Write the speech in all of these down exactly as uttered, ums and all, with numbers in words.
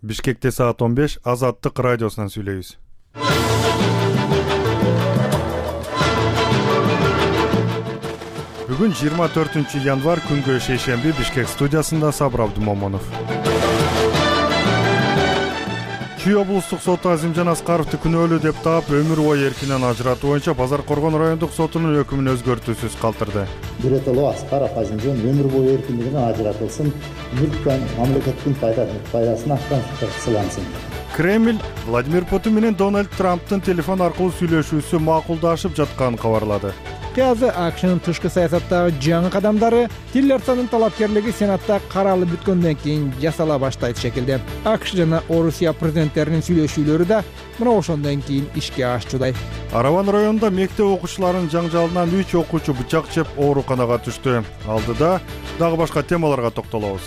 Бишкекте саат он беш Азаттык радиосунан сүйлөйбүз. Бүгүн жыйырма төртүнчү январь күнгө шейшемби Бишкек студиясында Сабыр Абдумомонов. Чүй облустук соту Азимжан Аскаровду күнөөлүү деп таап, өмүр бою эркинен ажыратуу боюнча Базар Коргон райондук сотунун өкүмүн өзгөртүүсүз калтырды. Биретело Аскаров Азимжан өмүр бою эркиндигинен ажыратылсын, мүлк менен мамлекеттин пайдасына кантсылансын. Кремль Владимир Путин менен Дональд Трамптын телефон аркылуу сүйлөшүүсү макулдашып жатканын кабарлады. Кызы АКШнын тышкы саясаттагы жаңы кадамдары Тиллерсонун талапкерлиги Сенатта каралып бүткөндөн кийин жасала баштайт шекилде. АКШ жана Орусия президенттеринин сүйлөшүүлөрү да мына ошондон кийин ишке ашчудай. Араван районунда мектеп окуучуларынын жаңжалынан үч окуучу бычак жеп ооруканага түштү. Алдыда дагы башка темаларга токтолобуз.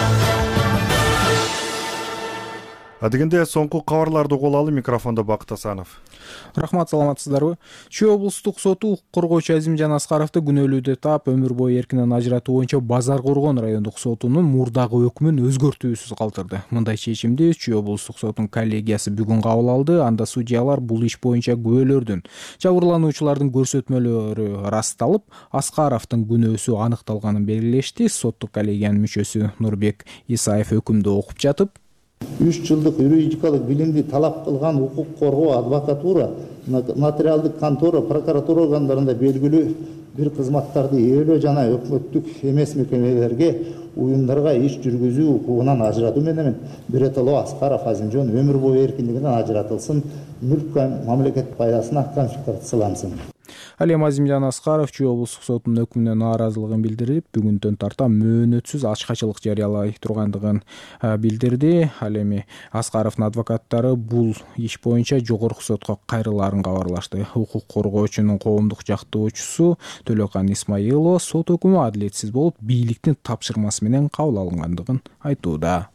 Адегенде соңку кабарларды угулалы, микрофондо Бакыт Асанов. Рахмат, саламатсыздарбы? Чүй облустук соту укук коргоочу Азимжан Аскаровду күнөөлүү деп таап, өмүр бою эркинен ажыратуу боюнча Базар Коргон райондук сотунун мурдагы өкүмүн өзгөртүүсүз калтырды. Мындай чечимди Чүй облустук сотунун коллегиясы бүгүн кабыл алды. Анда судьялар бул иш боюнча күбөлөрдүн, жабырлануучулардын көрсөтмөлөрү расталып, Аскаровдун күнөөсү аныкталганын белгилешти. Соттук коллегиянын мүчөсү Нурбек Исаев өкүмдү окуп жатып, үч жылдык юридикалык билимди талап кылган укук коргоо, адвокатура, нотариалдык контора, прокуратура органдарында белгилүү бир кызматтарды ээлөө жана өкмөттүк эмес мекемелерге, уюмдарга иш жүргүзүү укугунан ажыратуу менен Биретело Аскаров Азимжан өмүр бою эркиндигинен ажыратылсын, мүлк мамлекет пайдасына конфискациялансын. Ал эми Азимжан Аскаров Чүй облустук сотунун өкүмүнө нааразылыгын билдирип, бүгүндөн тарта мөөнөтсүз ачкачылык жарыялай тургандыгын билдирди. Ал эми Аскаровдун адвокаттары бул иш боюнча жогорку сотко кайрылаарын кабарлашты. Укук коргоочунун коомдук жактоочусу Төлөкан Исмаилова сот өкүмү адилетсиз болуп, бийликтин тапшырмасы менен кабыл алынгандыгын айтууда.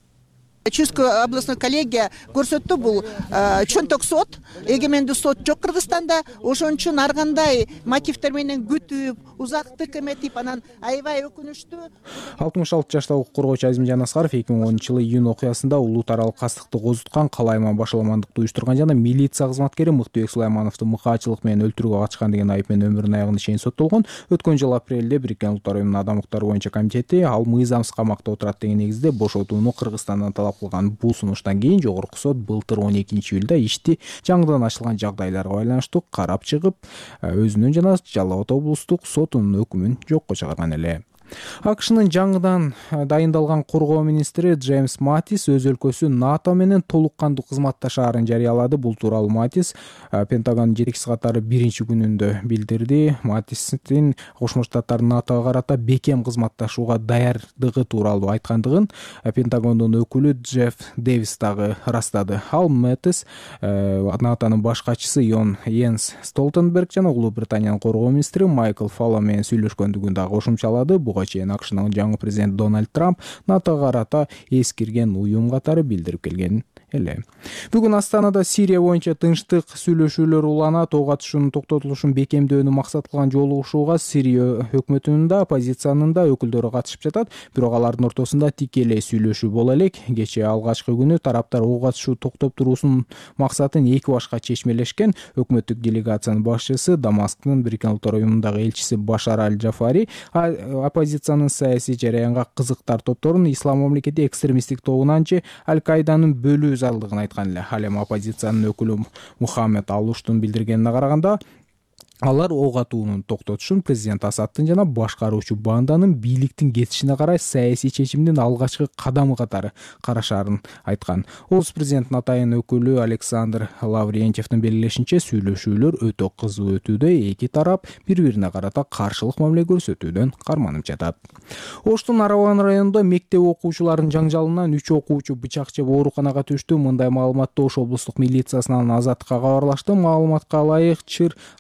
Чүйскө областной коллегия көрсөттү, бул чөнтөк сот, эгемендүү сот жок Кыргызстанда. Ошон үчүн ар кандай мотивдер менен күтүп, узактык эметип, анан аябай өкүнүчтүү. алтымыш алты жаштагы укук коргоочу Азимжан Аскаров эки миң онунчу жылы июнь окуясында улуу таралык кастыкты козуткан, калайман башаламандыкты уюштурган жана милиция кызматкери Мыктыбек Сулаймановду мыкаачылык менен өлтүрүүгө катышкан деген айып менен өмүрүнүн аягына чейин соттолгон. Өткөн жыл апрелде Бириккен Улуттар уюмунун адам укуктары боюнча комитети ал мыйзамсыз камакта отурат деген негизде бошотууну Кыргызстандан талап кылган. Бул сунуштан кийин жогорку сот былтыр он экинчи июлда ишти жаңыдан ачылган жагдайларга байланыштуу карап чыгып, өзүнүн жана Жалал Абад облустук сотунун өкүмүн жокко чыгарган эле. АКШнын жаңыдан дайындалган коргоо министри Джеймс Матис өз өлкөсү НАТО менен толук кандуу кызматташаарын жарыялады. Бул тууралуу Матис Пентагонун жетекчиси катары биринчи күнүндө билдирди. Матистин Кошмо Штаттардын НАТОго карата бекем кызматташууга даярдыгы тууралуу айткандыгын Пентагондун өкүлү Джефф Дэвис дагы ырастады. Ал Матис НАТОнун баш катчысы Йенс Столтенберг жана Улуу Британиянын коргоо министри Майкл Фалло менен сүйлөшкөндүгүн дагы кошумчалады. Чейин АКШнын жаңы президенти Дональд Трамп НАТОго карата эскирген уюм катары билдирип келген эле. Бүгүн Астанада Сирия боюнча тынчтык сүйлөшүүлөр уланат. Ого катышуунун токтотулушун бекемдөөнү максат кылган жолугушууга Сирия өкмөтүнүн да, оппозициянын да өкүлдөрү катышып жатат. Бирок алардын ортосунда тикелей сүйлөшүү боло элек. Кечээ алгачкы күнү тараптар ого катышуу токтоп туруусунун максатын эки башка чечмелешкен. Өкмөттүк делегациянын башчысы Дамасктын Бириккен Улуттар уюмундагы элчиси Башар Аль-Джафари оппозициянын саясий жараянга кызыктар топторун Ислам мамлекети экстремисттик тобунан же Аль-Каиданы бөлүү зарылдыгын айткан эле. Ал эми оппозициянын өкүлү Мухаммед Алуштун билдиргенине караганда, алар ок атуунун токтотушун президент Асадтын жана башкаруучу банданын бийликтин кетишине карай саясий чечимдин алгачкы кадамы катары карашаарын айткан. Орус президентинин атайын өкүлү Александр Лаврентьевдин белгилешинче, сүйлөшүүлөр өтө кызуу өтүүдө, эки тарап бири-бирине карата каршылык мамиле көрсөтүүдөн карманып жатат. Оштун Араван районунда мектеп окуучуларынын жаңжалынан үч окуучу бычак жеп ооруканага түштү. Мындай маалыматты Ош облустук милициясынан Азаттыкка кабарлашты. Маалыматка ылайык, Чыр райондогу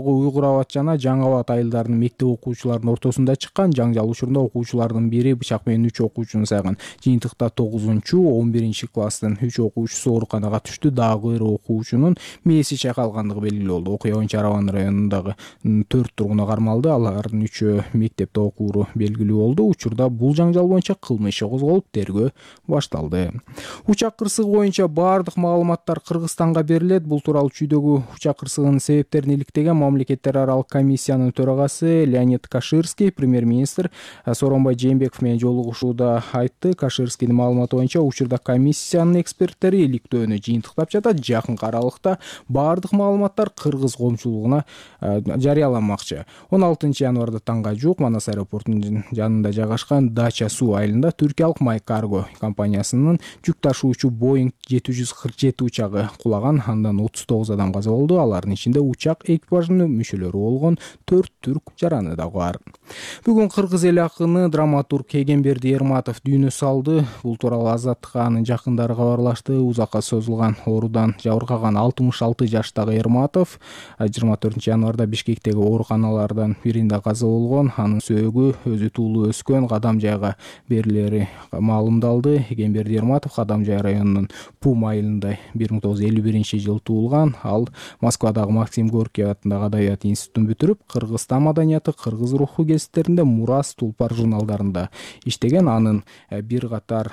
Түркиядагы Уйгур Абад жана Жаңы Абад айылдарынын мектеп окуучуларынын ортосунда чыккан жаңжал учурунда окуучулардын бири бычак менен үч окуучуну сайган. Жыйынтыкта тогузунчу он биринчи класстын үч окуучусу ооруканага түштү. Дагы бир окуучунун мээси чайкалгандыгы белгилүү болду. Окуя боюнча Арабан районундагы төрт тургуну кармалды. Алардын үчөө мектепте окууру белгилүү болду. Учурда бул жаңжал боюнча кылмыш иши козголуп, тергөө башталды. Учак кырсыгы боюнча бардык маалыматтар Кыргызстанга берилет. Бул тууралуу чүйдөгү учак кырсыгынын себептерин иликтеген мамлекеттер аралык комиссиянын төрагасы Леонид Каширский премьер-министр Сооронбай Жээнбеков менен жолугушууда айтты. Каширскийдин маалыматы боюнча учурда комиссиянын эксперттери иликтөөнү жыйынтыктап жатат. Жакын аралыкта бардык маалыматтар кыргыз коомчулугуна жарыяламакчы. он алтынчы январда таңга жуук Манас аэропортунун жанында жайгашкан Дача суу айылында түркиялык Май Карго компаниясынын жүк ташуучу Boeing жети жүз кырк жети учагы кулаган. Андан отуз тогуз адам каза болду. Алардын ичинде учак экипажынын мүчөлөрү болгон төрт түрк жараны да бар. Бүгүн кыргыз эл акыны драматург Эгемберди Эрматов дүйнө салды. Бул тууралуу Азаттыкка анын жакындары кабарлашты. Узакка созулган оорудан жабыркаган алтымыш алты жаштагы Эрматов жыйырма төртүнчү январда Бишкектеги ооруканалардан биринде каза болгон. Анын сөөгү өзү туулуу өскөн Кадам жайга берилери маалымдалды. Эгемберди Эрматов Кадам жай районунун Пум айылында бир миң тогуз жүз элүү биринчи жылы туулган. Ал Москвадагы Максим Горький атындагы адабият институтун бүтүрүп, Кыргызстан маданияты, кыргыз руху гезиттеринде, Мурас, Тулпар журналдарында иштеген. Анын бир катар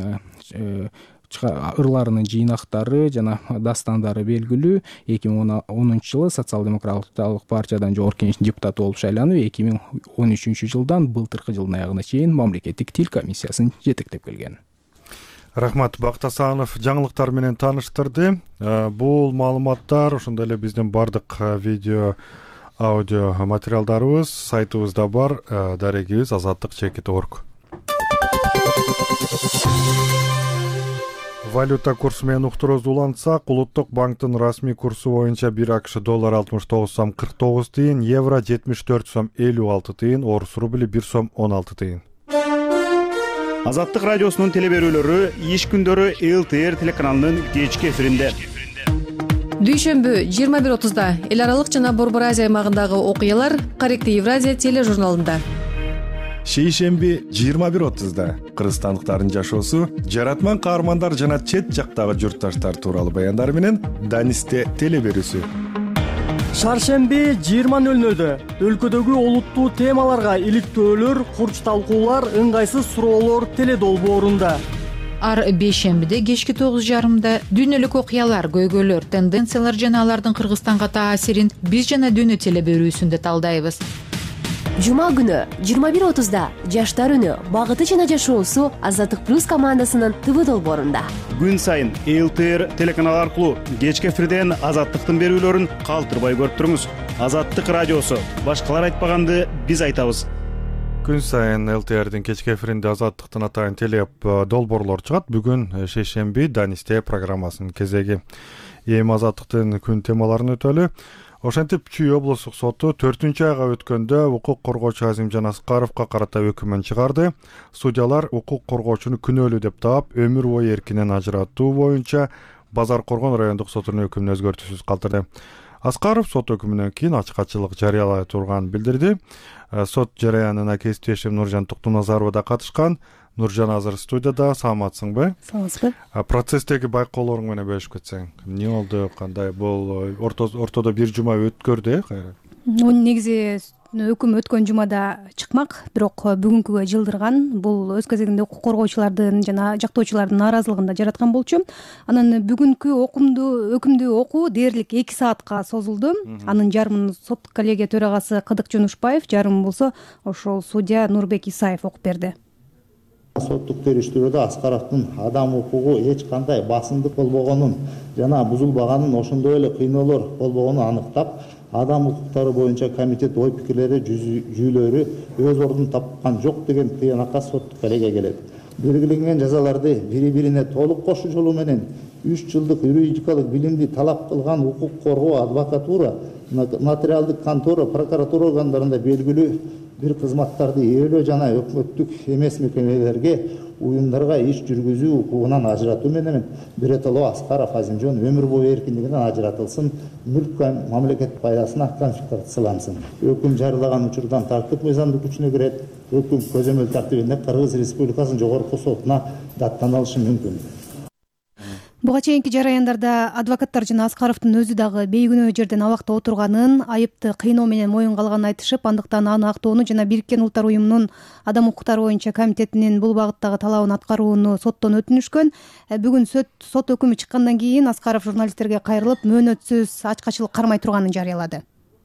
ырларынын жыйнактары жана дастандары белгилүү. эки миң онунчу жылы социал-демократтык партиядан жогорку кеңештин депутаты болуп шайланып, эки миң он үчүнчү жылдан былтыркы жылдын аягына чейин мамлекеттик тил комиссиясын жетектеп келген. Рахмат, Бакыт Асанов жаңылыктар менен тааныштырды. Бул маалыматтар ошондой эле биздин бардык видео, аудио материалдарыбыз сайтыбызда бар. Дарегибиз азаттык чекит точка орг. Валюта курсу менен уктурубузду улантсак, Улуттук банктын расмий курсу боюнча бир акш доллар алтымыш тогуз сом кырк тогуз тыйын, евро жетимиш төрт сом элүү алты тыйын, орус рубли бир сом он алты тыйын. Азаттык радиосунун телеберүүлөрү иш күндөрү эл тэ эр телеканалынын кечки эфиринде. Дүйшөмбү жыйырма бир отузда эл аралык жана Борбор Азия аймагындагы окуялар Корректив Евразия тележурналында. Шейшемби жыйырма бир отузда кыргызстандыктардын жашоосу, жаратман каармандар жана чет жактагы журтташтар тууралуу баяндар менен Данисте телеберүүсү. Шаршемби жыйырма нөл нөлдө өлкөдөгү олуттуу темаларга иликтөөлөр, курч талкуулар, ыңгайсыз суроолор теледолбоорунда. Ар бейшембиде кечки тогуз жарымда дүйнөлүк окуялар, көйгөйлөр, тенденциялар жана алардын Кыргызстанга таасирин биз жана дүйнө телеберүүсүндө талдайбыз. Жума күнү жыйырма бир отузда жаштар үнү, багыты жана жашоосу Азаттык плюс командасынын ТВ долбоорунда. Күн сайын эл тэ эр телеканалы аркылуу кечки эфирден Азаттыктын берүүлөрүн калтырбай көрүп туруңуз. Азаттык радиосу, башкалар айтпаганды биз айтабыз. Күн сайын эл тэ эрдин кечки эфиринде Азаттыктын атайын телеп долбоорлор чыгат. Бүгүн шейшемби Данисте программасынын кезеги. Эми Азаттыктын күн темаларын өтөлү. Ошентип Чүй облустук соту төртүнчү айга өткөндө укук коргоочу Азимжан Аскаровго карата өкүмүн чыгарды. Судьялар укук коргоочуну күнөөлүү деп таап, өмүр бою эркинен ажыратуу боюнча Базар Коргон райондук сотунун өкүмүн өзгөртүүсүз калтырды. Аскаров сот өкүмүнөн кийин ачык-ачык жарыялай турганын билдирди. Сот жараянына кесиптешим Нуржан Токтуназарова да катышкан. Нуржан азыр студияда, саламатсыңбы? Саламатсызбы. Процесстеги байкоолоруң менен бөлүшүп кетсең, эмне болду, кандай бул ортодо бир жума өткөрдү, кайра? Мунун негизи өкүм өткөн жумада чыкмак, бирок бүгүнкүгө жылдырган. Бул өз кезегинде укук коргоочулардын жана жактоочулардын нааразылыгын да жараткан болчу. Анан бүгүнкү окумду өкүмдү окуу дээрлик эки саатка созулду. Анын жарымын соттук коллегия төрагасы Кыдык Жонушбаев, жарымын болсо ошол судья Нурбек Исаев окуп берди. Соттук териштирүүдө Аскаровдун адам укугу эч кандай басымдык болбогонун жана бузулбаганын, ошондой эле кыйноолор болбогонун аныктап, адам укуктары боюнча комитет ой пикирлери жүйөлөрү өз ордун тапкан жок деген тыянакка соттук коллегия келет. Белгиленген жазаларды бири-бирине толук кошуу менен үч жылдык юридикалык билимди талап кылган укук коргоо, адвокатура, нотариалдык контора, прокуратура органдарында белгилүү бир кызматтарды ээлөө жана өкмөттүк эмес мекемелерге уюмдарга иш жүргүзүү укугунан ажыратуу менен Биретоло Аскаров Азимжон өмүр бою эркиндигинен ажыратылсын, мүлк мамлекет пайдасына конфискациялансын. Өкүм жарыяган учурдан тартып мыйзамдык күчүнө кирет. Өкүм көзөмөл тартибинде Кыргыз Республикасынын жогорку сотуна даттанышы мүмкүн. Буга чейинки жараяндарда адвокаттар жана Аскаровдун өзү дагы бейгүнөө жерден абакта отурганын, айыпты кыйноо менен моюнга алганын айтышып, андыктан аны актоону жана Бириккен Улуттар уюмунун адам укуктары боюнча комитетинин бул багыттагы талабын аткарууну соттон өтүнүшкөн. Бүгүн сот өкүмү чыккандан кийин Аскаров журналисттерге кайрылып, мөөнөтсүз ачкачылык кармай турганын жарыялады.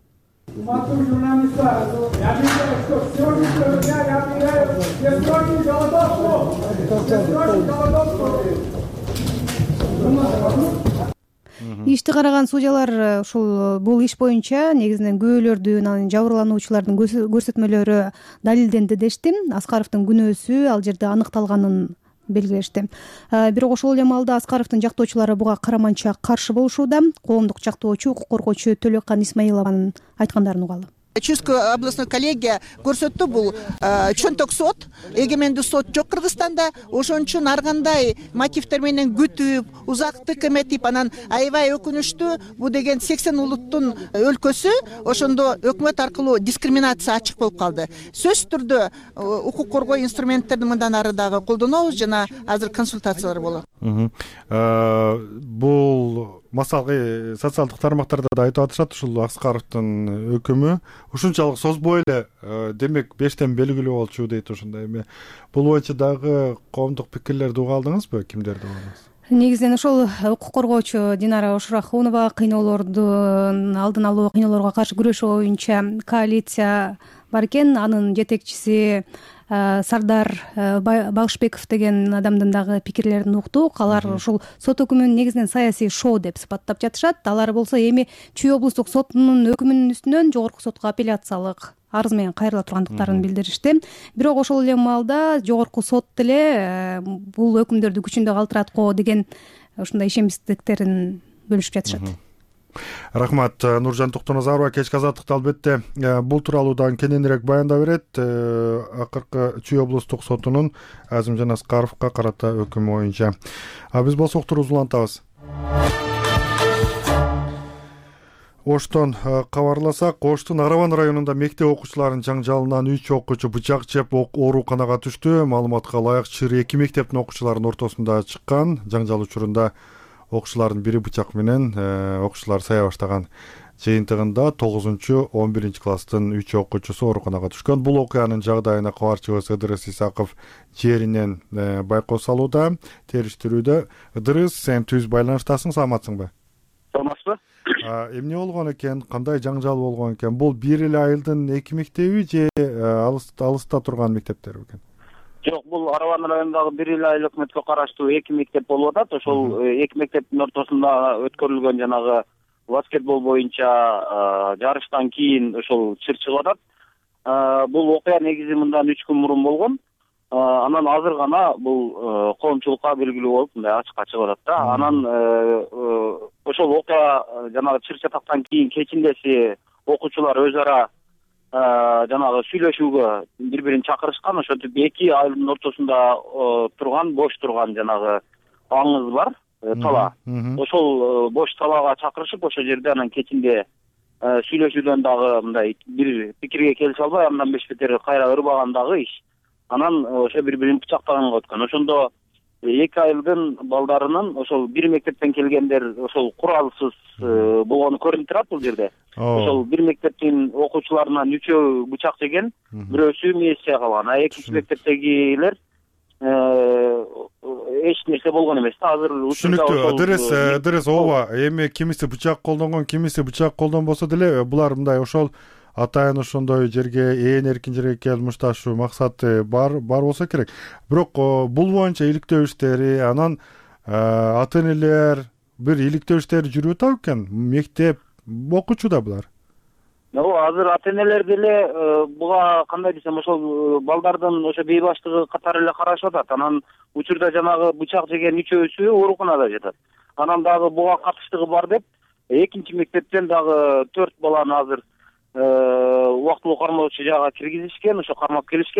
Ишти караган судьялар ушул бул иш боюнча негизинен күбөлөрдүн, анан жабырлануучулардын көрсөтмөлөрү далилденди дешти. Аскаровдун күнөөсү ал жерде аныкталганын белгилешти. Бирок ошол эле маалда Аскаровдун жактоочулары буга караманча каршы болушууда. Коомдук жактоочу, укук коргоочу Төлөккан Исмаилованын айткандарын угалы. Чуйская областной коллегия көрсөттү, бул чөнтөк сот, эгемендүү сот жок Кыргызстанда. Ошон үчүн ар кандай мотивдер менен күтүп, узактык эметип, анан аябай өкүнүчтүү. Бул деген сексен улуттун өлкөсү, ошондо өкмөт аркылуу дискриминация ачык болуп калды. Сөзсүз түрдө укук коргоо инструменттерин мындан ары дагы колдонобуз жана азыр консультациялар болот. Бул масалгы социалдык тармактарда да айтып атышат, ушул Аскаровдун өкүмү ушунчалык созбой эле, демек бештен белгилүү болчу дейт. Ошондой эми бул боюнча дагы коомдук пикирлерди уга алдыңызбы? Кимдерди угадыңыз? Негизинен ошол укук коргоочу Динара Ошурахунова кыйноолордун алдын алуу, кыйноолорго каршы күрөшүү боюнча коалиция бар экен. Анын жетекчиси Сардар Багышбеков деген адамдын дагы пикирлерин уктук. Алар ушул сот өкүмүн негизинен саясий шоу деп сыпаттап жатышат. Алар болсо эми Чүй облустук сотунун өкүмүнүн үстүнөн жогорку сотко апелляциялык арыз менен кайрыла тургандыктарын билдиришти. Бирок ошол эле маалда жогорку сот деле бул өкүмдөрдү күчүндө калтырат го деген ушундай ишенбестиктерин бөлүшүп жатышат. Рахмат. Нуржан Токтоназарова кечки азаттыкта албетте бул тууралуу дагы кененирээк баяндап берет. Акыркы Чүй облустук сотунун Азимжан Аскаровго карата өкүмү боюнча. А биз болсо уктуруубузду улантабыз. Оштон кабарласак, Оштун Араван районунда мектеп окуучуларынын жаңжалынан үч окуучу бычак жеп ооруканага түштү. Маалыматка ылайык, чыр эки мектептин окуучуларынын ортосунда чыккан жаңжал учурунда окуучулардын бири бычак менен окуучулар сая баштаган жыйынтыгында тогузунчу он биринчи класстын үч окуучусу ооруканага түшкөн. Бул окуянын жагдайына кабарчыбыз Ыдырыс Исаков жеринен байкоо салууда, териштирүүдө. Ыдырыс, сен түз байланыштасың, саламатсыңбы? Саламатсызбы? Эмне болгон экен, кандай жаңжал болгон экен? Бул бир эле айылдын эки мектеби же алыста турган мектептер бекен? Жок, бул Араван районундагы бир эле айыл өкмөткө караштуу эки мектеп болуп атат. Ошол эки мектептин ортосунда өткөрүлгөн жанагы баскетбол боюнча жарыштан кийин ошол чыр чыгып атат. Бул окуя негизи мындан үч күн мурун болгон. Анан азыр гана бул коомчулукка белгилүү болуп, мындай ачыкка чыгып атат да. Анан ошол окуя жанагы чыр чатактан кийин кечиндеси окуучулар өз ара жанагы сүйлөшүүгө бири-бирин чакырышкан. Ошентип эки айылдын ортосунда турган, бош турган жанагы аңыз бар, тала. Ошол бош талаага чакырышып, ошол жерде анан кечинде сүйлөшүүдөн дагы мындай бир пикирге келише албай, андан беш бетери кайра ырбаган дагы иш. Анан ошо бири-бирин бычактаганга өткөн. Ошондо эки айылдын балдарынын ошол бир мектептен келгендер ошол куралсыз болгону көрүнүп турат бул жерде. Ошол бир мектептин окуучуларынан үчөө бычак жеген, бирөөсү мээсче калган. А экинчи мектептегилер эч нерсе болгон эмес да. Азыр түшүнүктүү. Ыдырыс, Ыдырыс ооба, эми кимиси бычак колдонгон, кимиси бычак колдонбосо деле булар мындай ошол атайын ошондой жерге ээн эркин жерге келип мушташуу максаты бар бар болсо керек. Бирок бул боюнча иликтөө иштери, анан ата-энелер бир иликтөө иштери жүрүп атат экен. Мектеп окуучу да булар. Ооба, азыр ата-энелер деле буга кандай десем, ошол балдардын ошо бей баштыгы катары эле карашып атат. Анан учурда жанагы бычак жеген үчөөсү ооруканада жатат. Анан дагы буга катыштыгы бар деп экинчи мектептен дагы төрт баланы азыр убактылуу кармоочу жайга киргизишкен, ошо кармап келишкен.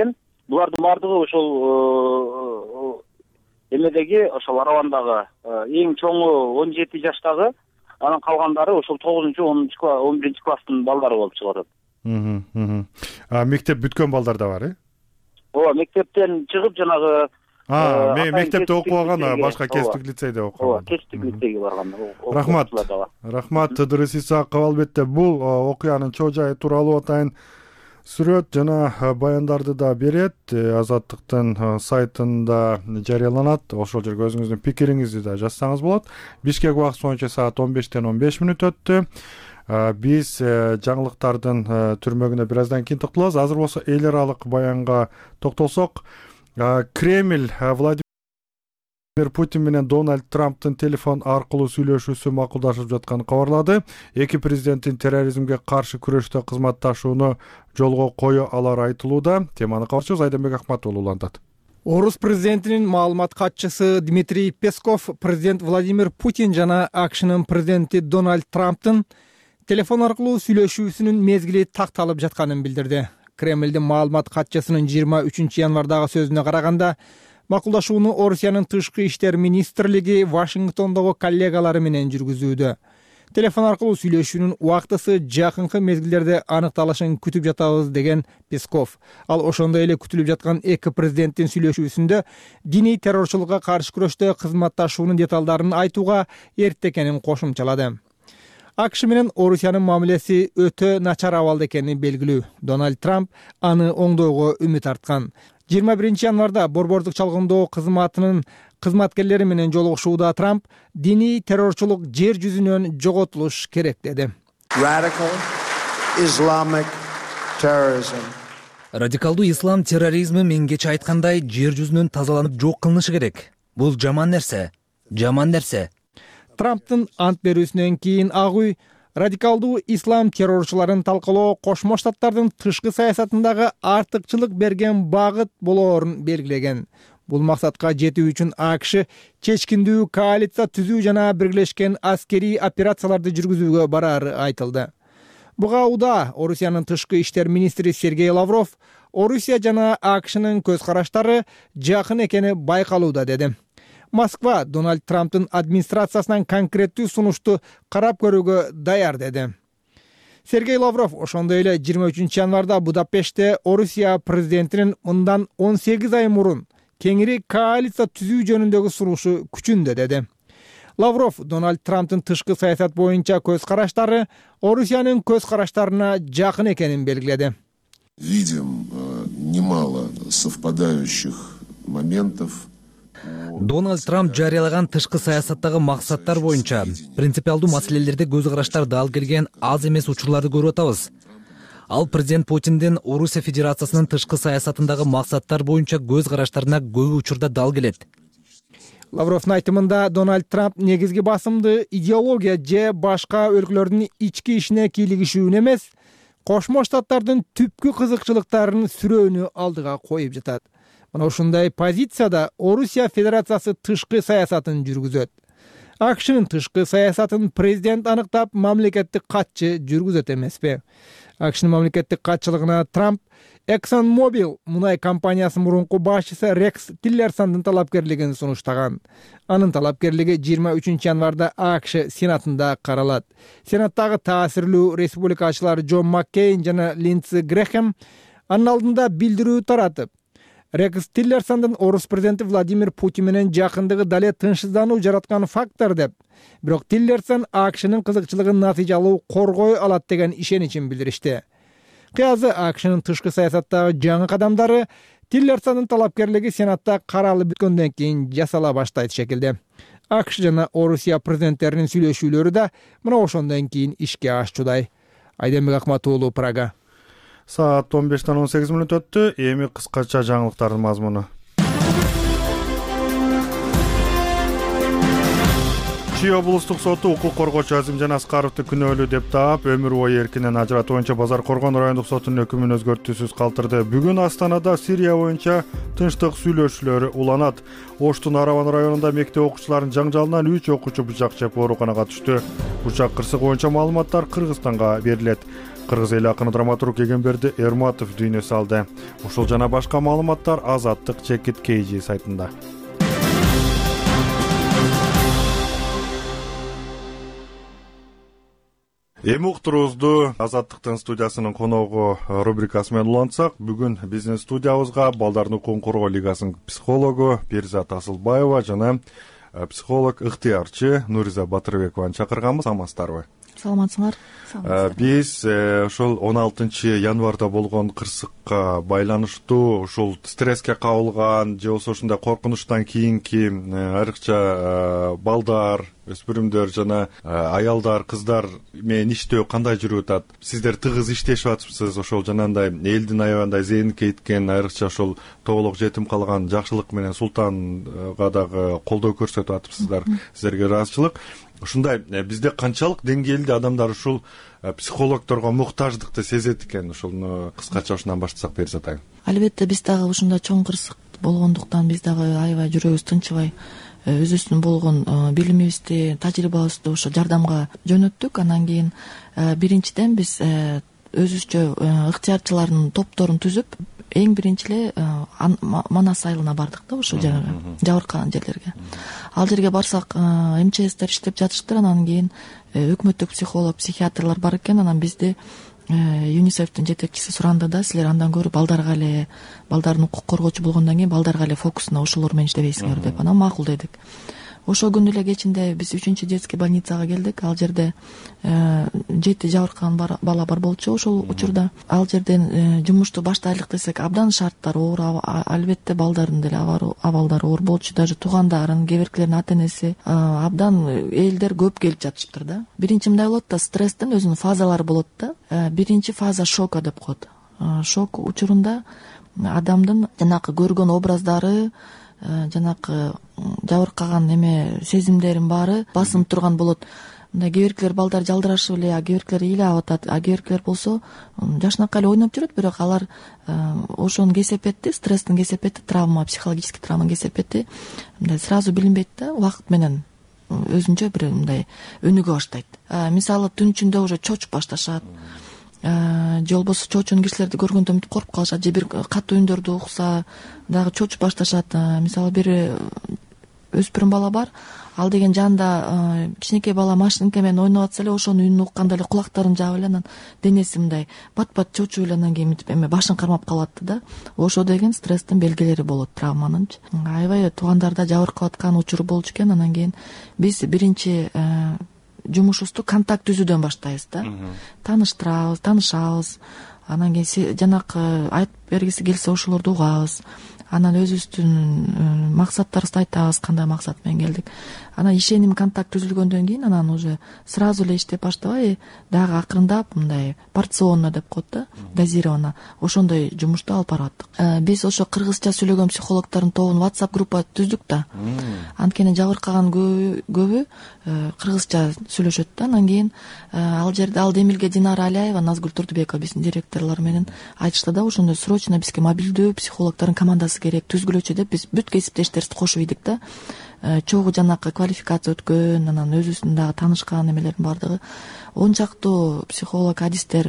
булардын баардыгы ошол эмедеги ошол аравандагы эң чоңу он жети жаштагы, анан калгандары ошол тогузунчу онунчу класс он биринчи класстын балдары болуп чыгып атат. А мектеп бүткөн балдар да бар, э? Ооба, мектептен чыгып жанагы мектепте окуп алган, башка кесиптик лицейде окуп алган. Ооба, кесиптик лицейге барган. Рахмат. Рахмат Ыдырыс Исаков. Албетте бул окуянын чоо жайы тууралуу атайын сүрөт жана баяндарды да берет. Азаттыктын сайтында жарыяланат. Ошол жерге өзүңүздүн пикириңизди да жазсаңыз болот. Бишкек убакыты боюнча саат он бештен он беш мүнөт өттү. Биз жаңылыктардын түрмөгүнө бир аздан кийин токтолобуз. Азыр болсо эл аралык баянга токтолсок, Кремль Владимир Путин менен Дональд Трамптын телефон аркылуу сүйлөшүүсү макулдашып жатканын кабарлады. Эки президенттин терроризмге каршы күрөштө кызматташууну жолго кое алары айтылууда. Теманы кабарчыбыз Айденбек Акматов улантат. Орус президентинин маалымат катчысы Дмитрий Песков президент Владимир Путин жана АКШнын президенти Дональд Трамптын телефон аркылуу сүйлөшүүсүнүн мезгили такталып жатканын билдирди. Кремлдин маалымат катчысынын жыйырма үчүнчү январдагы сөзүнө караганда, макулдашууну Орусиянын тышкы иштер министрлиги Вашингтондогу коллегалары менен жүргүзүүдө. Телефон аркылуу сүйлөшүүнүн убактысы жакынкы мезгилдерде аныкталышын күтүп жатабыз деген Песков. Ал ошондой эле күтүлүп жаткан эки президенттин сүйлөшүүсүндө диний террорчулукка каршы күрөштө кызматташуунун деталдарын айтууга эрте экенин кошумчалады. АКШ менен Орусиянын мамилеси өтө начар абалда экени белгилүү. Дональд Трамп аны оңдоого үмүт арткан. жыйырма биринчи январда борбордук чалгындоо кызматынын кызматкерлери менен жолугушууда Трамп диний террорчулук жер жүзүнөн жоготулуш керек деди. Радикалдуу ислам терроризми мен кече айткандай жер жүзүнөн тазаланып жок кылынышы керек. Бул жаман нерсе. Жаман нерсе. Трамптын ант берүүсүнөн кийин Ак үй радикалдуу ислам террорчуларын талкалоо Кошмо Штаттардын тышкы саясатындагы артыкчылык берген багыт болоорун белгилеген. Бул максатка жетүү үчүн АКШ чечкиндүү коалиция түзүү жана биргелешкен аскерий операцияларды жүргүзүүгө бараары айтылды. Буга учурда Орусиянын тышкы иштер министри Сергей Лавров Орусия жана АКШнын көз караштары жакын экени байкалууда деди. Москва Дональд Трамптын администрациясынан конкреттүү сунушту карап көрүүгө даяр деди. Сергей Лавров ошондой эле жыйырма үчүнчү январда Будапештте Орусия президентинин мындан он сегиз ай мурун кеңири коалиция түзүү жөнүндөгү сунушу күчүндө деди. Лавров Дональд Трамптын тышкы саясат боюнча көз караштары Орусиянын көз караштарына жакын экенин белгиледи. Видим немало совпадающих моментов. Дональд Трамп жарыялаган тышкы саясаттагы максаттар боюнча принципиалдуу маселелерде көз караштар дал келген аз эмес учурларды көрүп атабыз. Ал президент Путиндин Орусия Федерациясынын тышкы саясатындагы максаттар боюнча көз караштарына көп учурда дал келет. Лавровдун айтымында Дональд Трамп негизги басымды идеология же башка өлкөлөрдүн ички ишине кийлигишүүнү эмес, Кошмо Штаттардын түпкү кызыкчылыктарын сүрөөнү алдыга коюп жатат. Мына ушундай позицияда Орусия Федерациясы тышкы саясатын жүргүзөт. АКШнын тышкы саясатын президент аныктап, мамлекеттик катчы жүргүзөт эмеспи? АКШнын мамлекеттик катчылыгына Трамп ExxonMobil мунай компаниясынын мурунку башчысы Рекс Тиллерсондун талапкерлигин сунуштаган. Анын талапкерлиги жыйырма үчүнчү январда АКШ Сенатында каралат. Сенаттагы таасирлүү республикачылар Джон Маккейн жана Линдси Грэхэм анын алдында билдирүү таратып, Рекс Тиллерсондун Орус президенти Владимир Путин менен жакындыгы дале тынчсыздануу жараткан фактор деп, бирок Тиллерсон АКШнын кызыкчылыгын натыйжалуу коргой алат деген ишеничин билдиришти. Кыязы АКШнын тышкы саясаттагы жаңы кадамдары Тиллерсондун талапкерлиги Сенатта каралып бүткөндөн кийин жасала баштайт шекилде. АКШ жана Орусия президенттеринин сүйлөшүүлөрү да мына ошондон кийин ишке ашчудай. Айденбек Акматов уулу, Прага. Саат он бештен он сегиз мүнөт өттү. Эми кыскача жаңылыктардын мазмуну. Чүй облустук соту укук коргоочу Азимжан Аскаровду күнөөлүү деп таап, өмүр бою эркинен ажыратуу боюнча Базар Коргон райондук сотунун өкүмүн өзгөртүүсүз калтырды. Бүгүн Астанада Сирия боюнча тынчтык сүйлөшүүлөрү уланат. Оштун Араван районунда мектеп окуучуларынын жаңжалынан үч окуучу бычак жеп ооруканага түштү. Бычак кырсыгы боюнча маалыматтар Кыргызстанга берилет. кыргыз эли акыны драматург Эгемберди Эрматов дүйнө салды. Ушул жана башка маалыматтар Азаттык Чекит Кейжи сайтында. Эми уктуруубузду Азаттыктын студиясынын коногу рубрикасы менен улантсак, бүгүн биздин студиябызга Балдардын укугун коргоо лигасынын психологу Перизат Асылбаева жана психолог ыктыярчы Нуриза Батырбекованы чакырганбыз. Амансыздарбы? Саламатсыңар. Биз ошол он алтынчы январда болгон кырсыкка байланыштуу ушул стресске кабылган же болбосо ушундай коркунучтан кийинки айрыкча балдар, өспүрүмдөр жана аялдар, кыздар менен иштөө кандай жүрүп атат? Сиздер тыгыз иштешип атыпсыз, ошол жанагындай элдин аябагындай зээни кеткен, айрыкча ошол тоголок жетим калган Жакшылык менен Султанга дагы колдоо көрсөтүп атыпсыздар. Сиздерге ыраазычылык. Ушундай бизде канчалык деңгээлде адамдар ушул психологторго муктаждыкты сезет экен? Ушуну кыскача ушундан баштасак, Перизат айым. Албетте биз дагы ушундай чоң кырсык болгондуктан биз дагы аябай жүрөгүбүз тынчыбай өзүбүздүн болгон билимибизди, тажрыйбабызды ошо жардамга жөнөттүк. Анан кийин биринчиден биз өзүбүзчө ыктыярчылардын топторун түзүп, эң биринчи эле Манас айылына бардык да, ошо жанагы жабыркаган жерлерге. Ал жерге барсак, эм че эстер иштеп жатыштыр. Анан кийин өкмөттүк психолог, психиатрлар бар экен. Анан бизди ЮНИСЕФтин жетекчиси суранды да, силер андан көрүп балдарга эле, балдардын укук коргоочу болгондон кийин балдарга эле фокусуна ошолор менен иштебейсиңер деп. Анан макул дедик. Ошол күндү эле кечинде биз үчүнчү детский больницага келдик. Ал жерде жети жабыркаган бала бар болчу ошол учурда. Ал жерден жумушту баштайлык десек, абдан шарттар оор, албетте балдардын деле абалдары оор болчу. Даже туугандарын, кээ биркилердин ата энеси, абдан элдер көп келип жатышыптыр да. Биринчи мындай болот да, стресстин өзүнүн фазалары болот да. Биринчи фаза шока деп коет. Шок учурунда адамдын жанакы көргөн образдары, жанакы жабыркаган эме сезимдерин баары басынып турган болот. Мындай кээ биркилер балдар жалдырашып эле, а кээ биркилер ыйлап атат, а кээ биркилер болсо жашынакай эле ойноп жүрөт, бирок алар ошонун кесепети, стресстин кесепети, травма, психологический травманын кесепети мындай сразу билинбейт да, убакыт менен өзүнчө бир мындай өнүгө баштайт. Мисалы түн ичинде уже чочуп башташат, же болбосо чочуган кишилерди көргөндө мынтип коруп калышат, же бир катуу үндөрдү укса дагы чочуп башташат. Мисалы бир өспүрүм бала бар, ал деген жанында кичинекей бала машинке менен ойноп атса эле ошонун үнүн укканда эле кулактарын жаап эле, анан денеси мындай бат-бат чочуп эле, анан кийин мынтип эме башын кармап калат да. Ошо деген стресстин белгилери болот, травманынчы. Аябай туугандарда жабыркап аткан учуру болчу экен. Анан кийин биз биринчи жумушубузду контакт түзүүдөн баштайбыз да. Тааныштырабыз, таанышабыз. Анан кийин жанакы айтып бергиси келсе ошолорду угабыз. Анан өзүбүздүн максаттарыбызды айтабыз, кандай максат менен келдик. Анан ишеним, контакт түзүлгөндөн кийин анан уже сразу эле иштеп баштабай, дагы акырындап мындай порционно деп коет да, дозировано, ошондой жумушту алып бараттык. Биз ошо кыргызча сүйлөгөн психологдордун тобун WhatsApp группа түздүк да. Анткени жабыркаган көбү кыргызча сүйлөшөт да. Анан кийин ал жерде ал Демилге Динара Алиева, Назгүл Турдубекова биздин директорлор менен айтышты да, ошондой срочно бизге мобилдүү психологдордун командасы керек, түзгүлөчү деп биз бүт кесиптештерибизди кошуп ийдик да. Чогуу жанакы квалификация өткөн, анан өзүбүздүн дагы таанышкан эмелердин баардыгы он чактуу психолог, адистер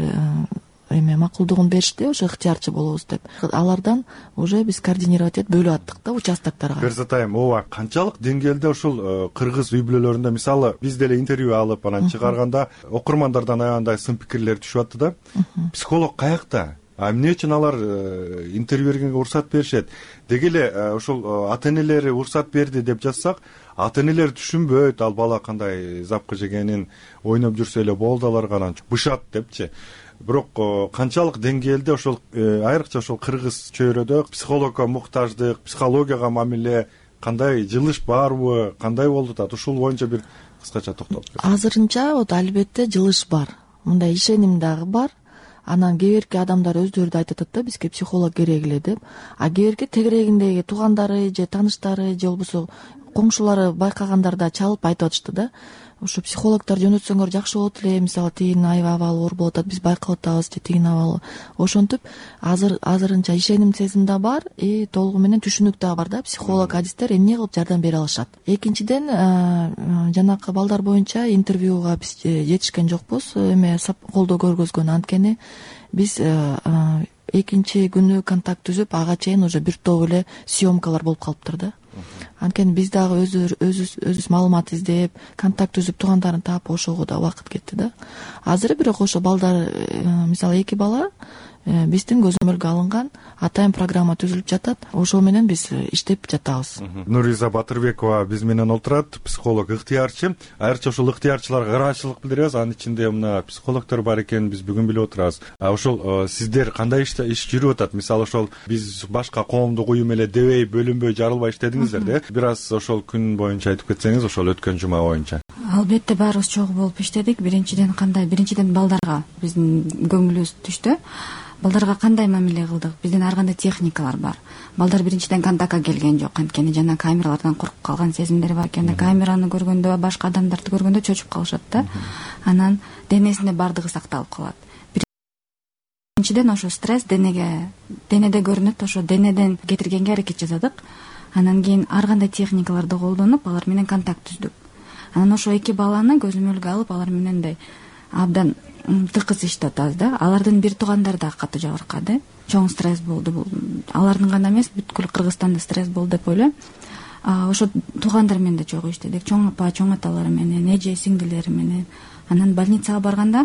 эме макулдугун беришти, ошо ыктыярчы болобуз деп. Алардан уже биз координировать этип бөлүп аттык да участокторго. Перизат айым, ооба канчалык деңгээлде ушул кыргыз үй бүлөлөрүндө, мисалы биз деле интервью алып анан чыгарганда окурмандардан аябагандай сын пикирлер түшүп атты да. Психолог каякта? А эмне үчүн алар интервью бергенге уруксат беришет? Деги эле ушул ата энелери уруксат берди деп жазсак, ата энелер түшүнбөйт, ал бала кандай запкы жегенин, ойноп жүрсө эле болду, аларга анан бышат депчи. Бирок канчалык деңгээлде ошол айрыкча ошол кыргыз чөйрөдө психологко муктаждык, психологияга мамиле кандай жылыш барбы, кандай болуп атат? Ушул боюнча бир кыскача токтолуп берсеңиз. Азырынча вот албетте жылыш бар. Мындай ишеним дагы бар. Анан кээ бирки адамдар өздөрү да айтып атат да, бизге психолог керек эле деп. А кээ бирки тегерегиндеги туугандары же тааныштары же болбосо коңшулары байкагандарда чалып айтып атышты да, ошо психологдор жөнөтсөңөр жакшы болот эле, мисалы тигинин аябай абалы оор болуп атат, биз байкап атабыз же тигинин абалы. Ошентип азыр азырынча ишеним сезим да бар, и толугу менен түшүнүк да бар да, психолог адистер эмне кылып жардам бере алышат. Экинчиден, жанакы балдар боюнча интервьюга биз жетишкен жокпуз, эме колдоо көргөзгөн, анткени биз экинчи күнү контакт түзүп, ага чейин уже бир топ эле съемкалар болуп калыптыр да. Анткени биз дагы өзүбүз өзүбүз маалымат издеп, контакт түзүп, туугандарын таап ошого да убакыт кетти да. Азыр бирок ошо балдар, мисалы эки бала биздин көзөмөлгө алынган, атайын программа түзүлүп жатат. Ошол менен биз иштеп жатабыз. Нуриза Батырбекова биз менен олтурат, психолог, ыктыярчы. Айрыкча ошол ыктыярчыларга ыраазычылык билдиребиз. Анын ичинде мына психологдор бар экенин биз бүгүн билип отурабыз. Ошол сиздер кандай иш жүрүп атат? Мисалы ошол биз башка коомдук уюм эле дебей, бөлүнбөй, жарылбай иштедиңиздер да. Бир аз ошол күн боюнча айтып кетсеңиз, ошол өткөн жума боюнча. Албетте баарыбыз чогуу болуп иштедик. Биринчиден кандай? Биринчиден балдарга биздин көңүлүбүз түштү. Балдарга кандай мамиле кылдык? Биздин ар кандай техникалар бар. Балдар биринчиден контактка келген жок, анткени жана камералардан коркуп калган сезимдери бар экен. Камераны көргөндө, башка адамдарды көргөндө чочуп калышат да. Анан денесинде бардыгы сакталып калат. Биринчиден ошо стресс денеге, денеде көрүнөт, ошо денеден кетиргенге аракет жасадык. Анан кийин ар кандай техникаларды колдонуп, алар менен контакт түздүк. Анан ошо эки баланы көзөмөлгө алып, алар менен абдан тыкыз иштеп атабыз да. Алардын бир туугандары да катуу жабыркады. Чоң стресс болду бул. Алардын гана эмес, бүткүл Кыргызстанда стресс болду деп ойлойм. Ошо туугандар менен да чогуу иштедик. Чоң апа, чоң аталары менен, эже, сиңдилери менен. Анан больницага барганда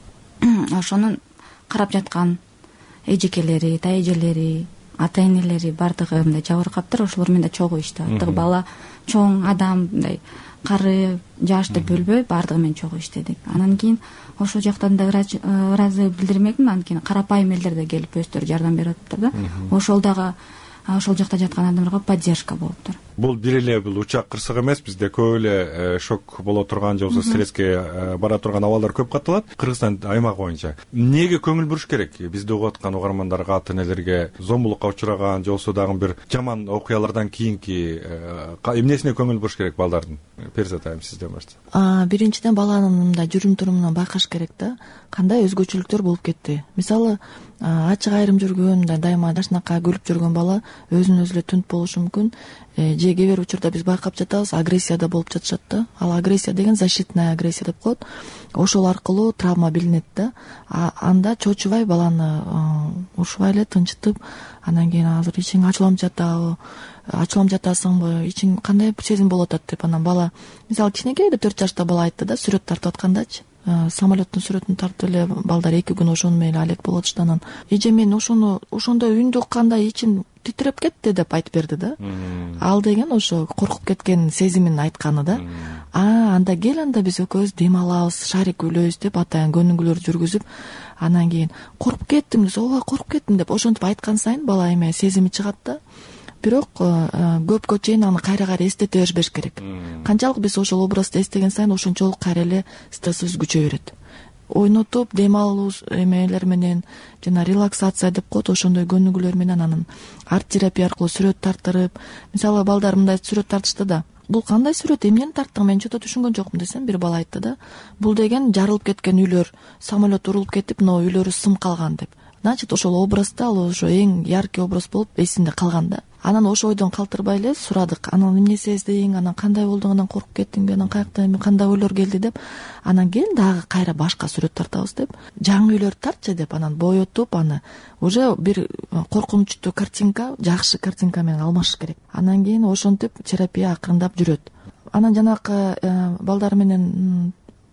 ошонун карап жаткан эжекелери, таэжелери, ата энелери бардыгы мындай жабыркаптыр. Ошолор менен да чогуу иштеп аттык. Бала, чоң адам, мындай кары, жаш деп бөлбөй, бардыгы менен чогуу иштедик. Анан кийин ошол жактан да ыраазы билдирмекмин, анткени карапайым элдер да келип өздөрү жардам берип атыптыр да. Ошол дагы ошол жакта жаткан адамдарга поддержка болуптур. Бул бир эле бул учак кырсык эмес, бизде көп эле шок боло турган же болбосо стресске бара турган абалдар көп катталат Кыргызстан аймагы боюнча. Эмнеге көңүл буруш керек? Бизди угуп аткан угармандарга, ата энелерге зомбулукка учураган же болбосо дагы бир жаман окуялардан кийинки эмнесине көңүл буруш керек балдардын? Перизат айым, сизден баштайбыз. Биринчиден баланын мындай жүрүм турумунан байкаш керек да, кандай өзгөчөлүктөр болуп кетти. Мисалы, ачык айрым жүргөн, дайыма жашнакай күлүп жүргөн бала өзүн өзү эле түнт болушу мүмкүн. Же кээ бир учурда биз байкап жатабыз, агрессияда болуп жатышат да. Ал агрессия деген защитная агрессия деп коет. Ошол аркылуу травма билинет да. Анда чочубай баланы урушбай эле тынчытып, анан кийин азыр ичиң ачылам жатабы, ачылам жатасыңбы, ичиң кандай сезим болуп атат деп, анан бала, мисалы кичинекей эле төрт жашта бала айтты да, сүрөт тартып аткандачы. Самолеттун сүрөтүн тартып эле балдар эки күн ошону менен алек болуп атышты. Анан эже мен ошону ошондо үндү уккандай ичим титиреп кетти деп айтып берди да. Ал деген ошо коркуп кеткен сезимин айтканы да. А, анда кел, анда биз экөөбүз дем алабыз, шарик күлөбүз деп атайын көнүгүүлөр жүргүзүп, анан кийин коркуп кеттим десе, ооба коркуп кеттим деп ошентип айткан сайын бала эме сезими чыгат да. Бирок көпкө чейин аны кайра-кайра эстете бербеш керек. Канчалык биз ошол образды эстеген сайын ошончолук кайра эле стрессибиз күчөй берет. Ойнотуп, дем алуу эмелер менен, жана релаксация деп коет, ошондой көнүгүүлөр менен анан арт терапия аркылуу сүрөт тартырып, мисалы балдар мындай сүрөт тартышты да. Бул кандай сүрөт, эмнени тарттың, мен чото түшүнгөн жокмун десем, бир бала айтты да. Бул деген жарылып кеткен үйлөр, самолет урулуп кетип, но үйлөрү сым калган деп. Значит, ошол образда ал ошо эң яркий образ болуп эсинде калган да. Анан ошо ойдон калтырбай эле сурадык. Анан эмне сездиң, анан кандай болдуң, анан коркуп кеттиңби, анан каяктан кандай ойлор келди деп. Анан кел дагы кайра башка сүрөт тартабыз деп. Жаңы үйлөрдү тартчы деп, анан боетуп, аны уже бир коркунучтуу картинка, жакшы картинка менен алмашыш керек. Анан кийин ошентип терапия акырындап жүрөт. Анан жанакы балдар менен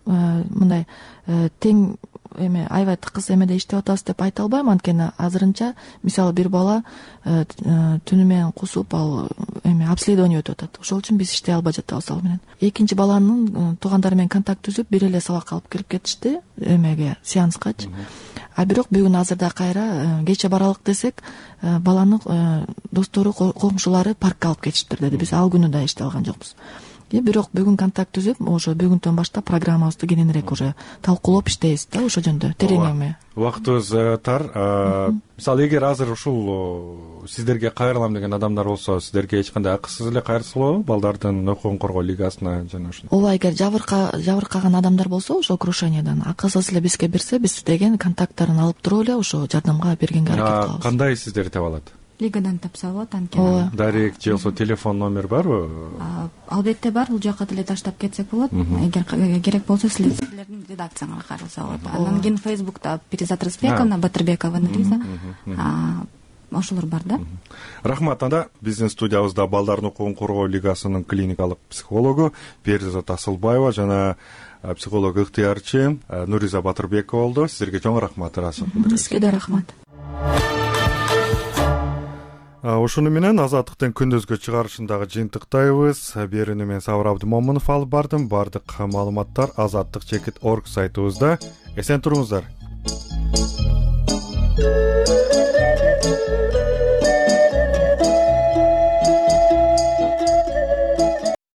мындай тең эме аябай тыкыз эмеде иштеп атабыз деп айта албайм, анткени азырынча мисалы бир бала түнү менен кусуп ал эме обследование өтүп атат. Ошол үчүн биз иштей албай жатабыз ал менен. Экинчи баланын туугандары менен контакт түзүп, бир эле сабак алып келип кетишти эмеге, сеанскачы. А бирок бүгүн азырда кайра кече баралык десек, баланы достору, коңшулары паркка алып кетиштир деди. Биз ал күнү да иштей алган жокпуз. бирок бүгүн контакт түзүп ошо бүгүнтөн баштап программабызды кененирээк уже талкуулап иштейбиз да ошо жөнүндө терең эме. Убактыбыз тар. Мисалы эгер азыр ушул сиздерге кайрылам деген адамдар болсо, сиздерге эч кандай акысыз эле кайрылса болобу балдардын укугун коргоо лигасына жана ушундай? Ооба, эгер жабыркаган адамдар болсо ошол крушениядан акысыз эле бизге берсе, биз деген контакттарын алып туруп эле ошо жардамга бергенге аракет кылабыз. Кандай сиздерди таба алат? Лигадан тапса болот, анткени дарек же болбосо телефон номер барбы? Албетте бар, бул жака деле таштап кетсек болот. Эгер керек болсо силердин редакцияңарга кайрылса болот. Анан кийин Facebook'та Перизат Рысбековна, Батырбекова Нариза, ошолор бар да. Рахмат. Анда биздин студиябызда балдардын укугун коргоо лигасынын клиникалык психологу Перизат Асылбаева жана психолог ыктыярчы Нуриза Батырбекова болду. Сиздерге чоң рахмат. Сизге да рахмат. Ушуну менен Азаттыктын күндүзгү чыгарышындагы жыйынтыктайбыз. Берүүнү мен Сабыр Абдымомунов алып бардым. Бардык маалыматтар азаттык чекит орг сайтыбызда. Эсен туруңуздар.